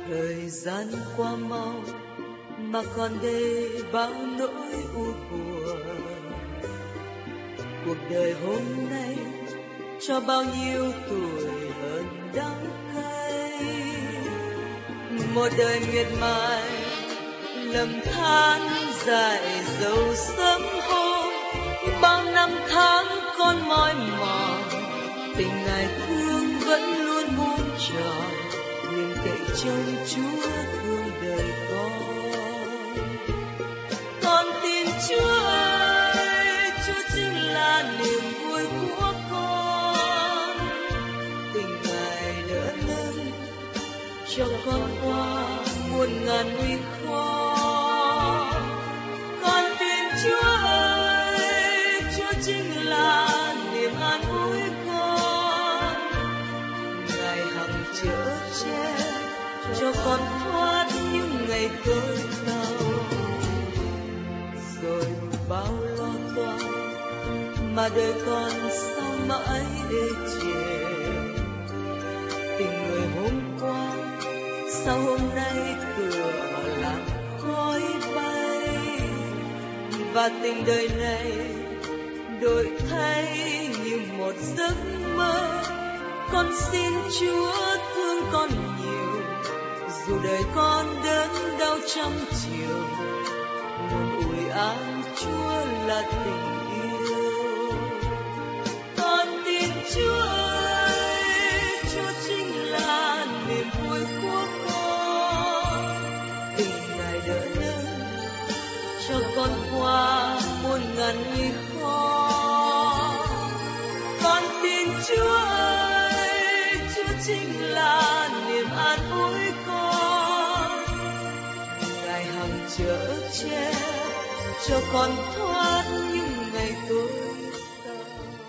Thời gian qua mau mà còn đây bao nỗi u buồn. Cuộc đời hôm nay cho bao nhiêu tuổi hờn đắng cay. Một đời miệt mài lầm than dài dầu sớm hôm. Bao năm tháng con mỏi mòn, tình ngài thương vẫn luôn muôn tròn. Nguyện cậy trông Chúa thương đời con tin Chúa ơi, Chúa chính là niềm vui của con. Tình ngài đỡ nâng cho con qua muôn ngàn nguy khó. Con tin Chúa ơi, Chúa chính là niềm an ủi con. Ngài hằng chở che cho con thoát những ngày cơn đau. Rồi bao lo toan mà đời con sao mãi ê chề. Tình người hôm qua sao hôm nay tựa làm khói bay. Và tình đời này đổi thay như một giấc mơ. Con xin Chúa thương con nhiều, dù đời con đớn đau trăm chiều. Nguồn ủi an Chúa là tình yêu. Con tin Chúa ơi, Chúa chính là niềm vui của con. Tình ngài đỡ nâng cho con qua muôn ngàn nguy khó. Con tin Chúa ơi, Chúa chính là niềm an ủi con. Ngài hằng chở che cho con thoát những ngày tối tăm.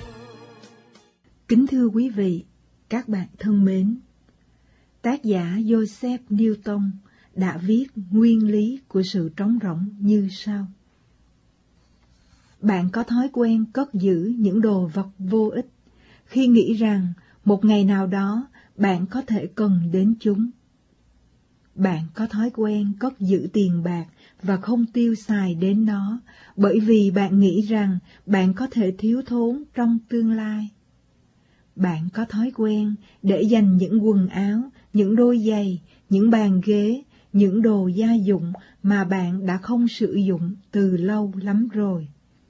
Kính thưa quý vị, các bạn thân mến, tác giả Joseph Newton đã viết nguyên lý của sự trống rỗng như sau. Bạn có thói quen cất giữ những đồ vật vô ích khi nghĩ rằng một ngày nào đó bạn có thể cần đến chúng. Bạn có thói quen cất giữ tiền bạc và không tiêu xài đến nó bởi vì bạn nghĩ rằng bạn có thể thiếu thốn trong tương lai. Bạn có thói quen để dành những quần áo, những đôi giày, những bàn ghế, những đồ gia dụng mà bạn đã không sử dụng từ lâu lắm rồi.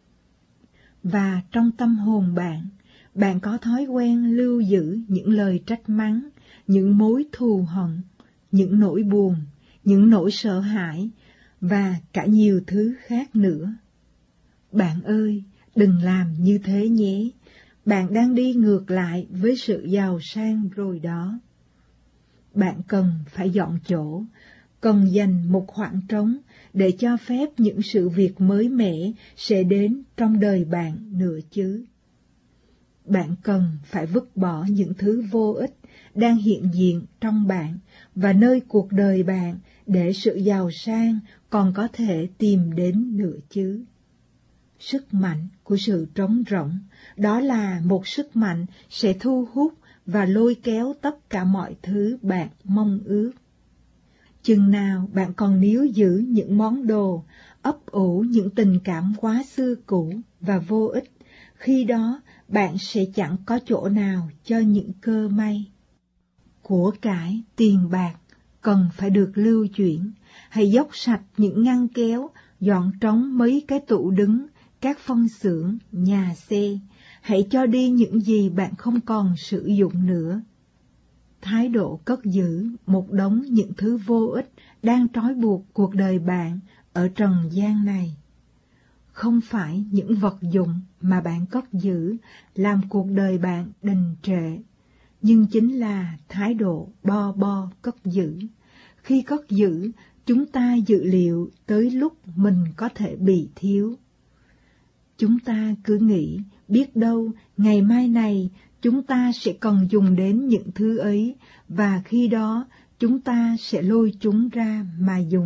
Và trong tâm hồn bạn có thói quen lưu giữ những lời trách mắng, những mối thù hận, những nỗi buồn, những nỗi sợ hãi và cả nhiều thứ khác nữa. Bạn ơi, đừng làm như thế nhé. Bạn đang đi ngược lại với sự giàu sang rồi đó. Bạn cần phải dọn chỗ, cần dành một khoảng trống để cho phép những sự việc mới mẻ sẽ đến trong đời bạn nữa chứ. Bạn cần phải vứt bỏ những thứ vô ích đang hiện diện trong bạn và nơi cuộc đời bạn để sự giàu sang còn có thể tìm đến nữa chứ. Sức mạnh của sự trống rỗng, đó là một sức mạnh sẽ thu hút và lôi kéo tất cả mọi thứ bạn mong ước. Chừng nào bạn còn níu giữ những món đồ, ấp ủ những tình cảm quá xưa cũ và vô ích, khi đó bạn sẽ chẳng có chỗ nào cho những cơ may. Của cải, tiền bạc cần phải được lưu chuyển. Hãy dốc sạch những ngăn kéo, dọn trống mấy cái tủ đứng, các phân xưởng, nhà xe. Hãy cho đi những gì bạn không còn sử dụng nữa. Thái độ cất giữ một đống những thứ vô ích đang trói buộc cuộc đời bạn ở trần gian này. Không phải những vật dụng mà bạn cất giữ làm cuộc đời bạn đình trệ, nhưng chính là thái độ bo cất giữ. Khi cất giữ, chúng ta dự liệu tới lúc mình có thể bị thiếu. Chúng ta cứ nghĩ, biết đâu ngày mai này chúng ta sẽ cần dùng đến những thứ ấy, và khi đó chúng ta sẽ lôi chúng ra mà dùng.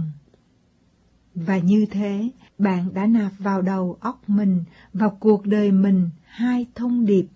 Và như thế, bạn đã nạp vào đầu óc mình, vào cuộc đời mình hai thông điệp.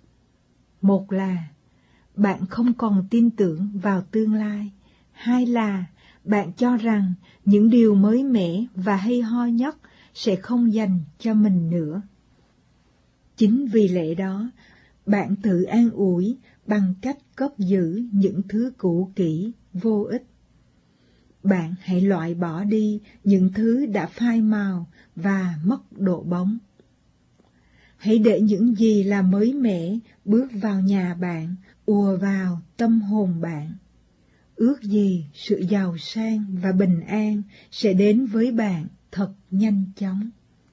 Một là bạn không còn tin tưởng vào tương lai, hai là bạn cho rằng những điều mới mẻ và hay ho nhất sẽ không dành cho mình nữa. Chính vì lẽ đó, bạn tự an ủi bằng cách cất giữ những thứ cũ kỹ, vô ích. Bạn hãy loại bỏ đi những thứ đã phai màu và mất độ bóng. Hãy để những gì là mới mẻ bước vào nhà bạn, ùa vào tâm hồn bạn. Ước gì sự giàu sang và bình an sẽ đến với bạn thật nhanh chóng.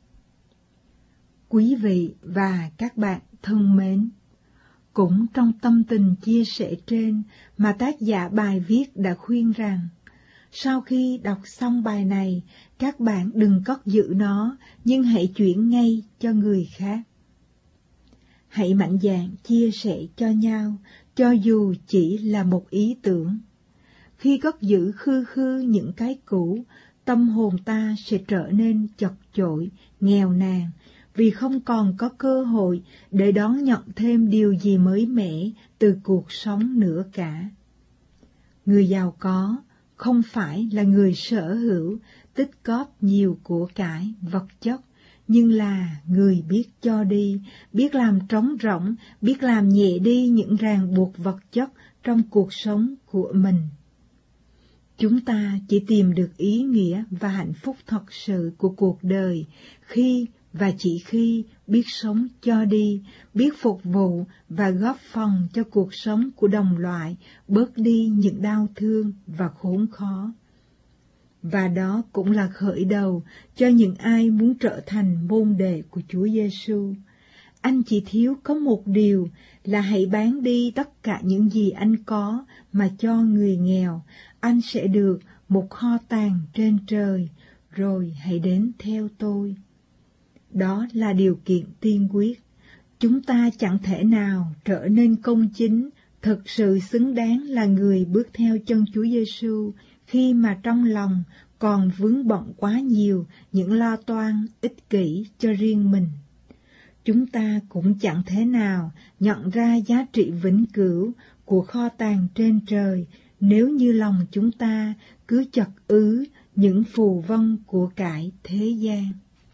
Quý vị và các bạn thân mến, cũng trong tâm tình chia sẻ trên mà tác giả bài viết đã khuyên rằng, sau khi đọc xong bài này, các bạn đừng cất giữ nó, nhưng hãy chuyển ngay cho người khác. Hãy mạnh dạn chia sẻ cho nhau, cho dù chỉ là một ý tưởng. Khi cất giữ khư khư những cái cũ, tâm hồn ta sẽ trở nên chật chội, nghèo nàn, vì không còn có cơ hội để đón nhận thêm điều gì mới mẻ từ cuộc sống nữa cả. Người giàu có không phải là người sở hữu, tích góp nhiều của cải, vật chất, nhưng là người biết cho đi, biết làm trống rỗng, biết làm nhẹ đi những ràng buộc vật chất trong cuộc sống của mình. Chúng ta chỉ tìm được ý nghĩa và hạnh phúc thật sự của cuộc đời khi và chỉ khi biết sống cho đi, biết phục vụ và góp phần cho cuộc sống của đồng loại bớt đi những đau thương và khốn khó. Và đó cũng là khởi đầu cho những ai muốn trở thành môn đệ của Chúa Giêsu. Anh chỉ thiếu có một điều là hãy bán đi tất cả những gì anh có mà cho người nghèo, anh sẽ được một kho tàng trên trời, rồi hãy đến theo tôi. Đó là điều kiện tiên quyết. Chúng ta chẳng thể nào trở nên công chính, thực sự xứng đáng là người bước theo chân Chúa Giêsu khi mà trong lòng còn vướng bận quá nhiều những lo toan ích kỷ cho riêng mình. Chúng ta cũng chẳng thể nào nhận ra giá trị vĩnh cửu của kho tàng trên trời nếu như lòng chúng ta cứ chật ứ những phù vân của cải thế gian.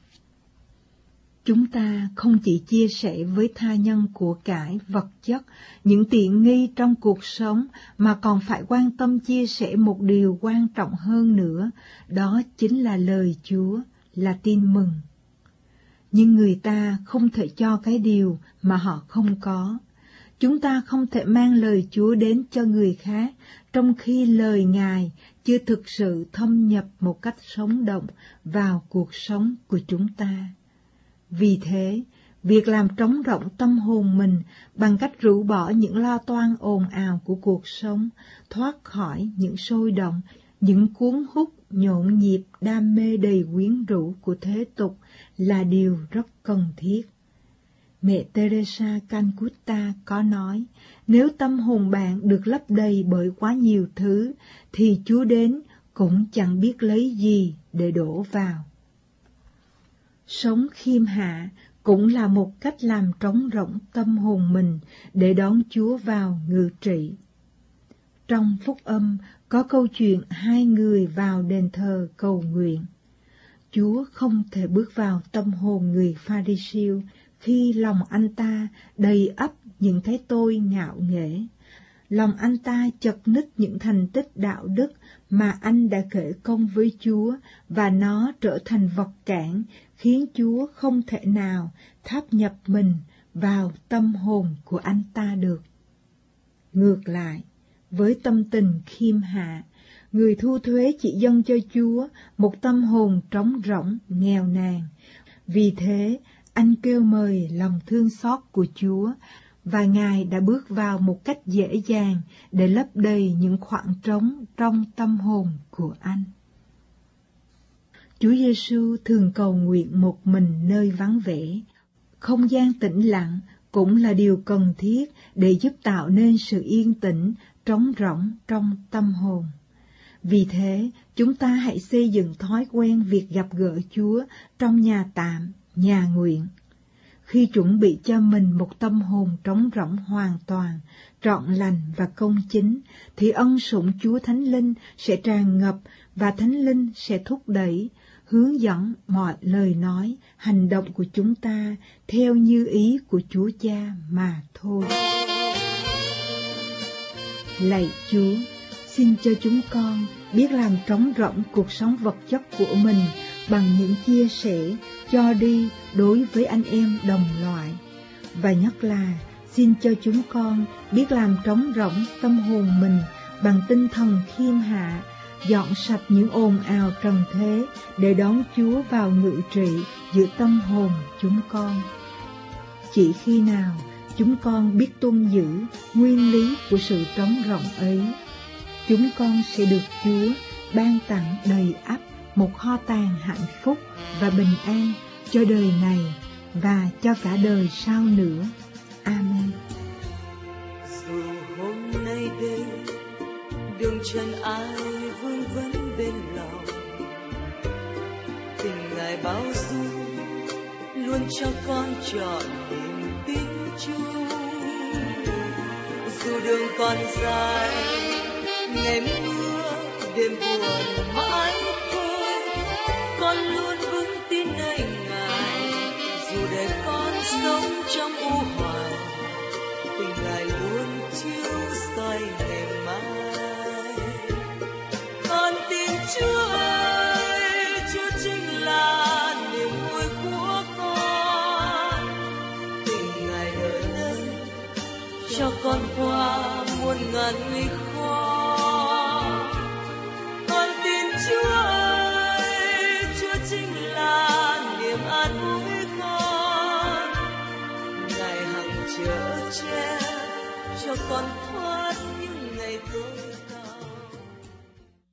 Chúng ta không chỉ chia sẻ với tha nhân của cải vật chất, những tiện nghi trong cuộc sống, mà còn phải quan tâm chia sẻ một điều quan trọng hơn nữa, đó chính là lời Chúa, là tin mừng. Nhưng người ta không thể cho cái điều mà họ không có. Chúng ta không thể mang lời Chúa đến cho người khác, trong khi lời Ngài chưa thực sự thâm nhập một cách sống động vào cuộc sống của chúng ta. Vì thế, việc làm trống rỗng tâm hồn mình bằng cách rũ bỏ những lo toan ồn ào của cuộc sống, thoát khỏi những sôi động, những cuốn hút nhộn nhịp đam mê đầy quyến rũ của thế tục là điều rất cần thiết. Mẹ Teresa Calcutta có nói, nếu tâm hồn bạn được lấp đầy bởi quá nhiều thứ, thì Chúa đến cũng chẳng biết lấy gì để đổ vào. Sống khiêm hạ cũng là một cách làm trống rỗng tâm hồn mình để đón Chúa vào ngự trị. Trong phúc âm có câu chuyện hai người vào đền thờ cầu nguyện. Chúa không thể bước vào tâm hồn người Pha-ri-siêu khi lòng anh ta đầy ắp những cái tôi ngạo nghễ. Lòng anh ta chật ních những thành tích đạo đức mà anh đã kể công với Chúa, và nó trở thành vật cản khiến Chúa không thể nào tháp nhập mình vào tâm hồn của anh ta được. Ngược lại, với tâm tình khiêm hạ, người thu thuế chỉ dâng cho Chúa một tâm hồn trống rỗng, nghèo nàn. Vì thế, anh kêu mời lòng thương xót của Chúa, và Ngài đã bước vào một cách dễ dàng để lấp đầy những khoảng trống trong tâm hồn của anh. Chúa Giêsu thường cầu nguyện một mình nơi vắng vẻ. Không gian tĩnh lặng cũng là điều cần thiết để giúp tạo nên sự yên tĩnh, trống rỗng trong tâm hồn. Vì thế, chúng ta hãy xây dựng thói quen việc gặp gỡ Chúa trong nhà tạm, nhà nguyện. khi chuẩn bị cho mình một tâm hồn trống rỗng hoàn toàn, trọn lành và công chính, thì ân sủng Chúa Thánh Linh sẽ tràn ngập và Thánh Linh sẽ thúc đẩy, hướng dẫn mọi lời nói, hành động của chúng ta theo như ý của Chúa Cha mà thôi. Lạy Chúa, xin cho chúng con biết làm trống rỗng cuộc sống vật chất của mình bằng những chia sẻ, cho đi đối với anh em đồng loại. Và nhất là xin cho chúng con biết làm trống rỗng tâm hồn mình bằng tinh thần khiêm hạ, dọn sạch những ồn ào trần thế để đón Chúa vào ngự trị giữa tâm hồn chúng con. Chỉ khi nào chúng con biết tuân giữ nguyên lý của sự trống rỗng ấy, chúng con sẽ được Chúa ban tặng đầy ắp một kho tàng hạnh phúc và bình an cho đời này và cho cả đời sau nữa. Amen. Dù hôm nay đây đường trần ai vương vấn bên lòng, tình Ngài bao dung luôn cho con chọn niềm tin chung. Dù đường còn dài, ngày mưa đêm buồn mãi thôi, con luôn vững tin nơi Ngài. Dù đời con sống trong u hoài, tình Ngài luôn chiếu soi ngày mai. Con tin Chúa ơi, Chúa chính là niềm vui của con. Tình Ngài đợi nơi cho con qua muôn ngàn nguy khó. Con tin Chúa ơi, Chúa chính là niềm an ủi con. Ngài hằng chở che cho con thoát những ngày tối.